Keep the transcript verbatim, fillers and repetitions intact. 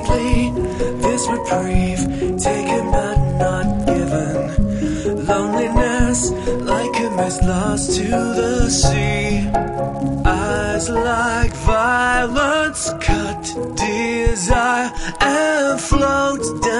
gently, this reprieve, taken but not given. Loneliness, like a mist lost to the sea. Eyes like violence, cut desire and float down.